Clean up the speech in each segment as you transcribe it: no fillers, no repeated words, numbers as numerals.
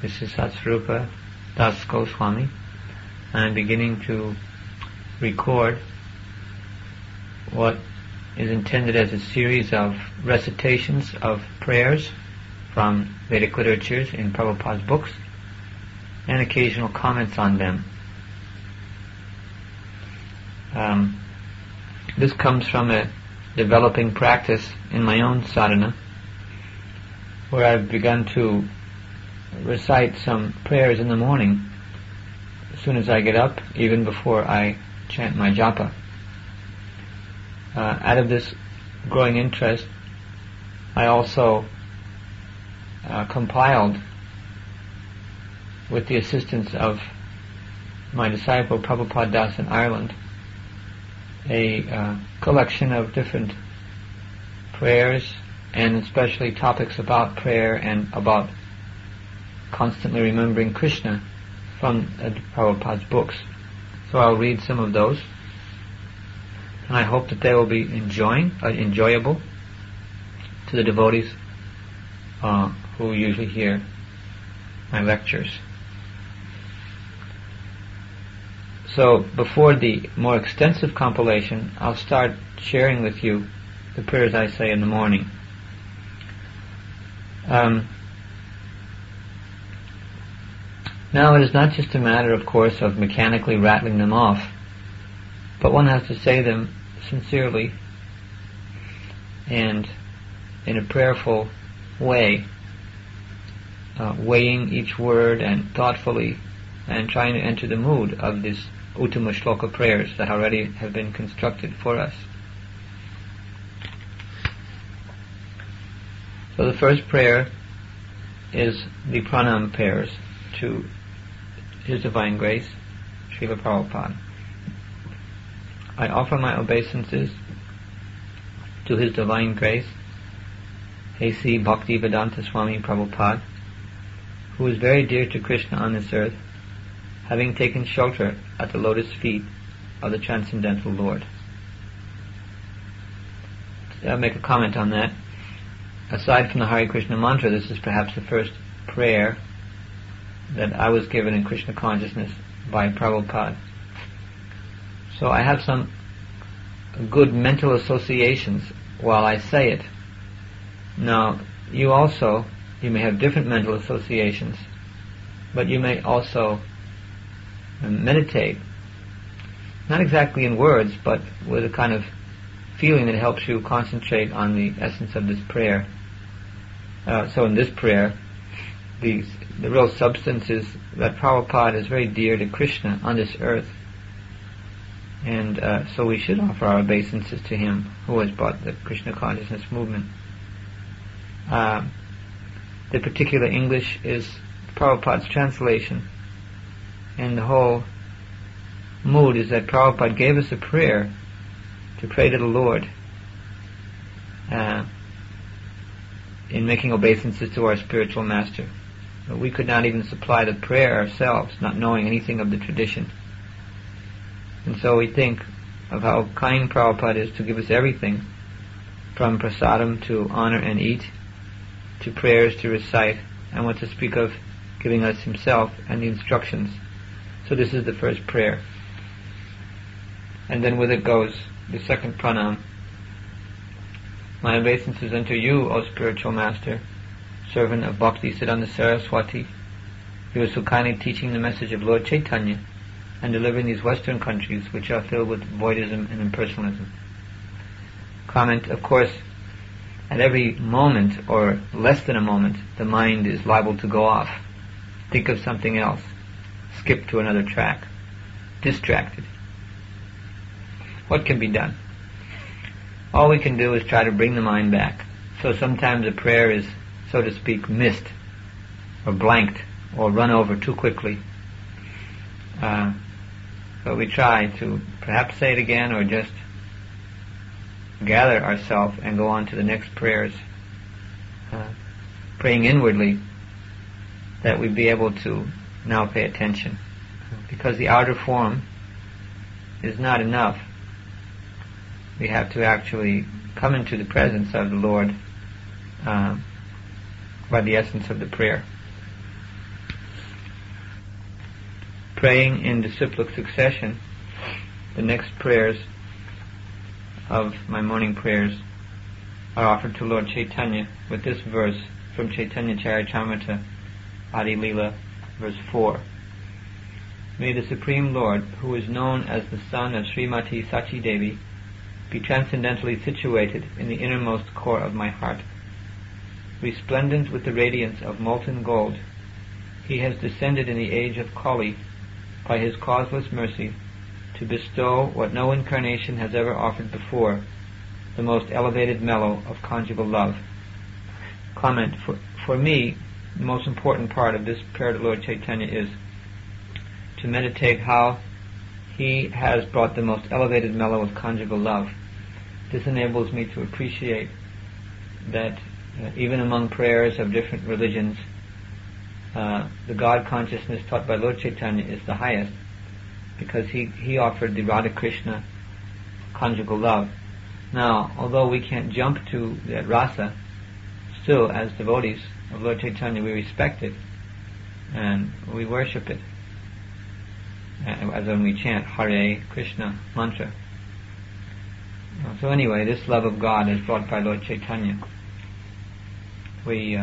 This is Satsvarupa Das Goswami. I'm beginning to record what is intended as a series of recitations of prayers from Vedic literatures in Prabhupada's books and occasional comments on them. This comes from a developing practice in my own sadhana, where I've begun to recite some prayers in the morning as soon as I get up, even before I chant my japa. Out of this growing interest, I also compiled, with the assistance of my disciple Prabhupada Das in Ireland, a collection of different prayers, and especially topics about prayer and about constantly remembering Krishna from Prabhupada's books. So I'll read some of those, and I hope that they will be enjoyable to the devotees who usually hear my lectures. So before the more extensive compilation, I'll start sharing with you the prayers I say in the morning. Now, it is not just a matter, of course, of mechanically rattling them off, but one has to say them sincerely and in a prayerful way, weighing each word and thoughtfully, and trying to enter the mood of these Uttama Shloka prayers that already have been constructed for us. So the first prayer is the pranam prayers to His Divine Grace, Srila Prabhupada. I offer my obeisances to His Divine Grace, A.C. Bhaktivedanta Swami Prabhupada, who is very dear to Krishna on this earth, having taken shelter at the lotus feet of the Transcendental Lord. I'll make a comment on that. Aside from the Hare Krishna mantra, this is perhaps the first prayer that I was given in Krishna consciousness by Prabhupada. So I have some good mental associations while I say it. Now, you may have different mental associations, but you may also meditate, not exactly in words, but with a kind of feeling that helps you concentrate on the essence of this prayer. So in this prayer, the real substance is that Prabhupada is very dear to Krishna on this earth, and so we should offer our obeisances to him who has brought the Krishna consciousness movement. The particular English is Prabhupada's translation, and the whole mood is that Prabhupada gave us a prayer to pray to the Lord in making obeisances to our spiritual master. But we could not even supply the prayer ourselves, not knowing anything of the tradition. And so we think of how kind Prabhupada is to give us everything, from prasadam to honor and eat, to prayers to recite, and what to speak of giving us himself and the instructions. So this is the first prayer. And then with it goes the second pranam. My obeisances unto you, O spiritual master, servant of Bhakti Siddhanta Saraswati. You are so kindly teaching the message of Lord Chaitanya and delivering these Western countries which are filled with voidism and impersonalism. Comment, of course, at every moment, or less than a moment, the mind is liable to go off, think of something else, skip to another track, distracted. What can be done? All we can do is try to bring the mind back. So sometimes a prayer is, so to speak, missed, or blanked, or run over too quickly. But we try to perhaps say it again, or just gather ourselves and go on to the next prayers, praying inwardly that we be able to now pay attention. Because the outer form is not enough. We have to actually come into the presence of the Lord by the essence of the prayer. praying in disciplic succession, the next prayers of my morning prayers are offered to Lord Chaitanya with this verse from Chaitanya Charitamrita, Adi Leela, verse 4. May the Supreme Lord, who is known as the son of Srimati Sachi Devi, be transcendently situated in the innermost core of my heart. Resplendent with the radiance of molten gold, he has descended in the age of Kali by his causeless mercy to bestow what no incarnation has ever offered before, the most elevated mellow of conjugal love. Comment: for me, the most important part of this prayer to Lord Chaitanya is to meditate how he has brought the most elevated mellow of conjugal love. This enables me to appreciate that even among prayers of different religions, the God consciousness taught by Lord Chaitanya is the highest, because he offered the Radha Krishna conjugal love. Now, although we can't jump to that rasa, still as devotees of Lord Chaitanya we respect it and we worship it, as when we chant Hare Krishna mantra. So anyway, this love of God is brought by Lord Chaitanya. We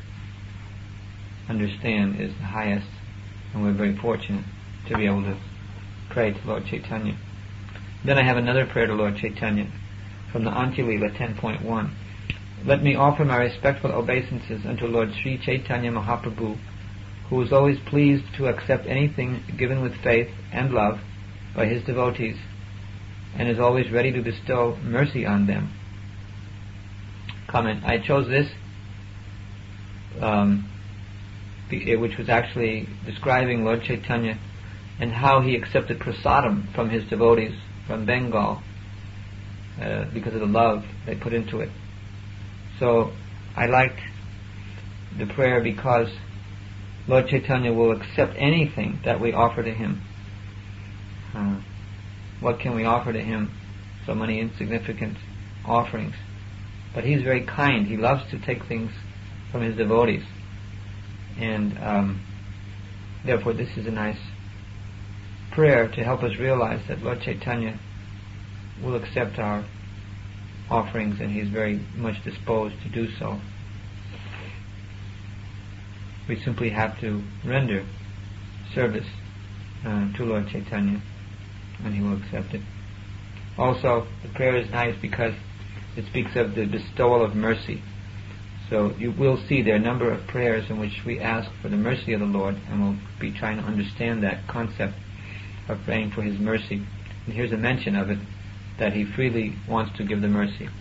understand is the highest, and we're very fortunate to be able to pray to Lord Chaitanya. Then I have another prayer to Lord Chaitanya from the Antya-lila 10.1. Let me offer my respectful obeisances unto Lord Sri Chaitanya Mahaprabhu, who is always pleased to accept anything given with faith and love by his devotees, and is always ready to bestow mercy on them. Comment: I chose this, which was actually describing Lord Chaitanya and how he accepted prasadam from his devotees from Bengal, because of the love they put into it. So I liked the prayer because Lord Chaitanya will accept anything that we offer to him. What can we offer to him? So many insignificant offerings. But he's very kind. He loves to take things from his devotees. And therefore this is a nice prayer to help us realize that Lord Chaitanya will accept our offerings, and he's very much disposed to do so. We simply have to render service to Lord Chaitanya, and he will accept it. Also, the prayer is nice because it speaks of the bestowal of mercy. So you will see there are a number of prayers in which we ask for the mercy of the Lord, and we'll be trying to understand that concept of praying for his mercy. And here's a mention of it, that he freely wants to give the mercy.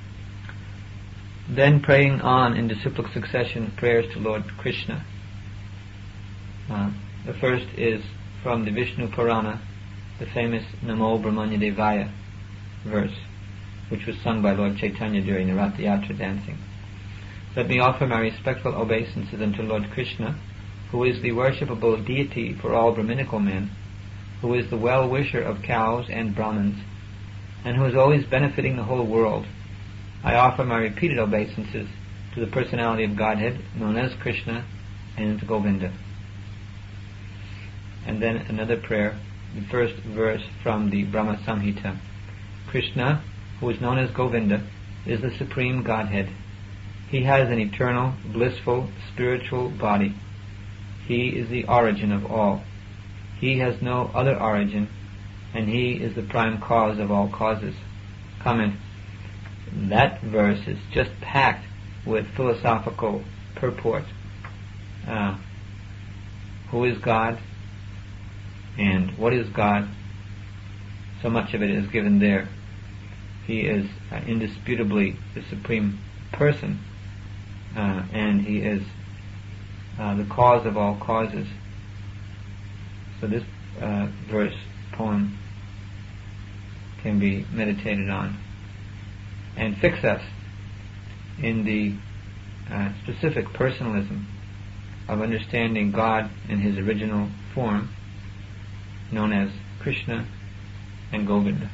Then praying on in disciplic succession prayers to Lord Krishna. The first is from the Vishnu Purana, the famous Namo Brahmanya Devaya verse, which was sung by Lord Chaitanya during the Rath Yatra dancing. Let me offer my respectful obeisances unto Lord Krishna, who is the worshipable deity for all Brahminical men, who is the well-wisher of cows and Brahmins, and who is always benefiting the whole world. I offer my repeated obeisances to the personality of Godhead, known as Krishna, and to Govinda. And then another prayer, the first verse from the Brahma Samhita. Krishna, who is known as Govinda, is the Supreme Godhead. He has an eternal, blissful, spiritual body. He is the origin of all. He has no other origin, and he is the prime cause of all causes. Comment: that verse is just packed with philosophical purport. Who is God? And what is God? So much of it is given there. He is indisputably the Supreme Person, and he is the cause of all causes. So this poem can be meditated on and fix us in the specific personalism of understanding God in his original form, known as Krishna and Govinda.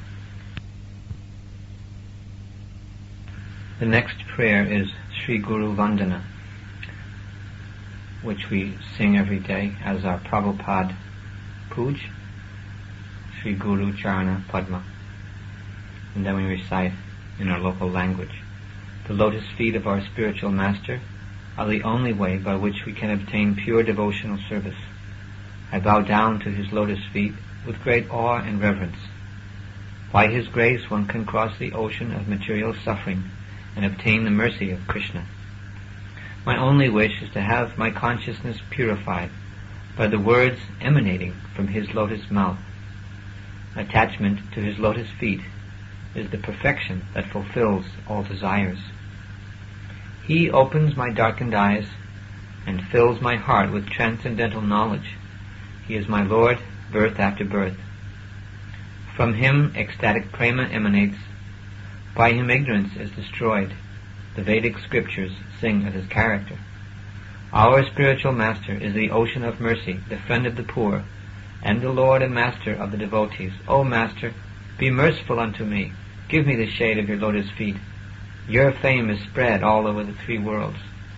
The next prayer is Sri Guru Vandana, which we sing every day as our Prabhupada Puj, Sri Guru Charana Padma. And then we recite in our local language. The lotus feet of our spiritual master are the only way by which we can obtain pure devotional service. I bow down to his lotus feet with great awe and reverence. By his grace one can cross the ocean of material suffering and obtain the mercy of Krishna. My only wish is to have my consciousness purified by the words emanating from his lotus mouth. Attachment to his lotus feet is the perfection that fulfills all desires. He opens my darkened eyes and fills my heart with transcendental knowledge. He is my Lord, birth after birth. From him ecstatic prema emanates. By him ignorance is destroyed. The Vedic scriptures sing of his character. Our spiritual master is the ocean of mercy, the friend of the poor, and the Lord and master of the devotees. O Master, be merciful unto me. Give me the shade of your lotus feet. Your fame is spread all over the three worlds.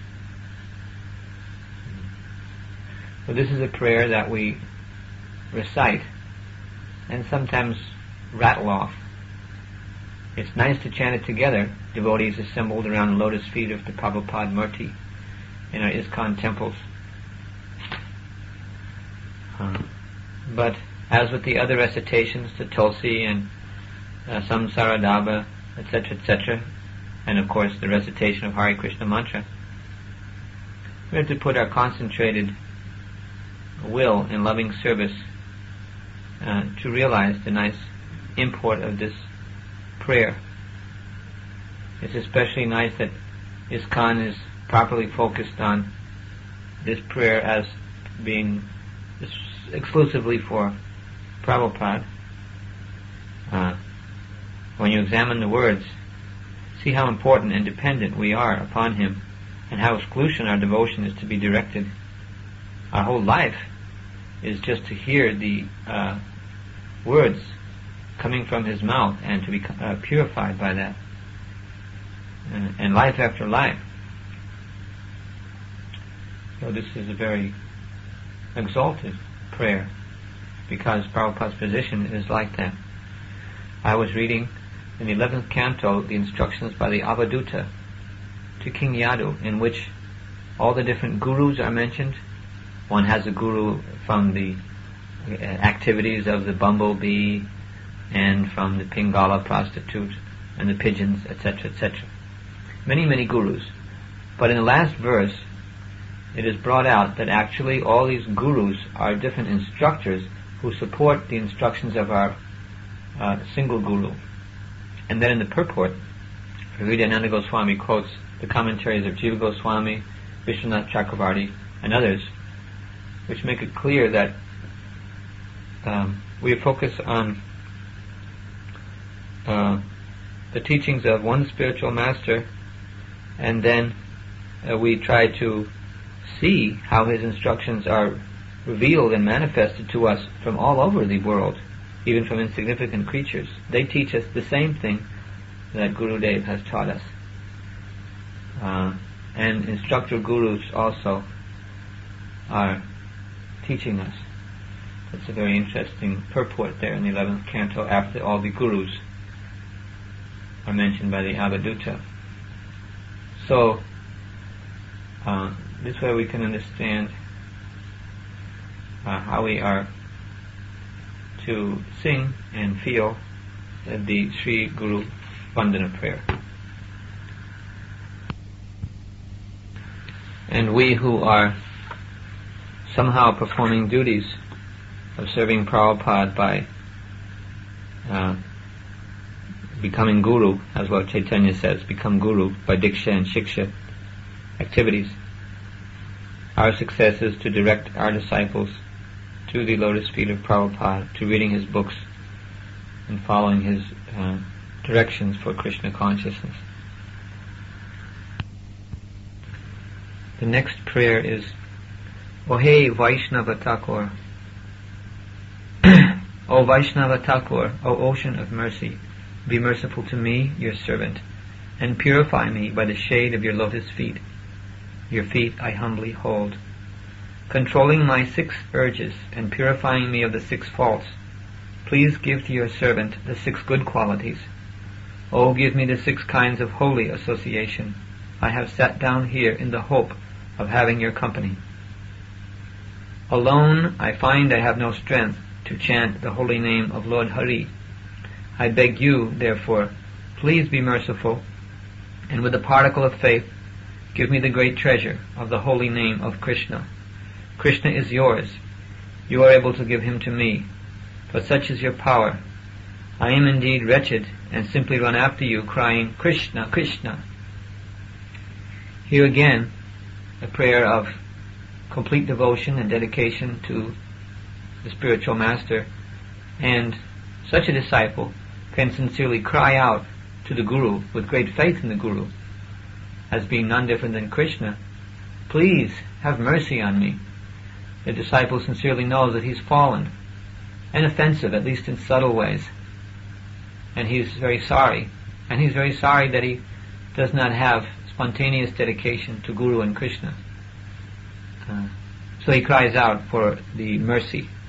So this is a prayer that we recite and sometimes rattle off. It's nice to chant it together, devotees assembled around the lotus feet of the Prabhupada Murti in our ISKCON temples. But as with the other recitations, the Tulsi and Samsaradaba, etc., and of course the recitation of Hare Krishna mantra, we have to put our concentrated will in loving service to realize the nice import of this prayer. It's especially nice that ISKCON is properly focused on this prayer as being exclusively for Prabhupada. When you examine the words, see how important and dependent we are upon him, and how exclusive our devotion is to be directed. Our whole life is just to hear the words coming from his mouth and to be purified by that. And life after life. So this is a very exalted prayer, because Prabhupada's position is like that. I was reading in the 11th canto the instructions by the Avadhuta to King Yadu, in which all the different gurus are mentioned. One has a guru from the activities of the bumblebee and from the Pingala prostitute and the pigeons, etc., etc. Many, many gurus. But in the last verse, it is brought out that actually all these gurus are different instructors who support the instructions of our single guru. And then in the purport, Hridayananda Goswami quotes the commentaries of Jiva Goswami, Vishwanath Chakravarti, and others, which make it clear that we focus on the teachings of one spiritual master, and then we try to see how his instructions are revealed and manifested to us from all over the world, even from insignificant creatures. They teach us the same thing that Gurudev has taught us. And instructor gurus also are teaching us. It's a very interesting purport there in the 11th canto, after all the gurus are mentioned by the Avadhuta. So, this way we can understand how we are to sing and feel the Sri Guru Vandana prayer. And we who are somehow performing duties of serving Prabhupada by becoming Guru, as Lord Chaitanya says, become Guru by Diksha and Shiksha activities. Our success is to direct our disciples to the lotus feet of Prabhupada, to reading his books and following his directions for Krishna consciousness. The next prayer is, O hey Vaishnava Thakur, O Vaishnava Thakur, O ocean of mercy, be merciful to me, your servant, and purify me by the shade of your lotus feet. Your feet I humbly hold. controlling my 6 urges and purifying me of the 6 faults, please give to your servant the 6 good qualities. O give me the 6 kinds of holy association. I have sat down here in the hope of having your company. Alone I find I have no strength to chant the holy name of Lord Hari. I beg you, therefore, please be merciful, and with a particle of faith, give me the great treasure of the holy name of Krishna. Krishna is yours. You are able to give him to me, for such is your power. I am indeed wretched, and simply run after you, crying, Krishna, Krishna. Here again, a prayer of complete devotion and dedication to the spiritual master, and such a disciple can sincerely cry out to the Guru with great faith in the Guru, as being none different than Krishna, please have mercy on me. The disciple sincerely knows that he's fallen and offensive, at least in subtle ways, and he's very sorry, and he's very sorry that he does not have spontaneous dedication to Guru and Krishna. So he cries out for the mercy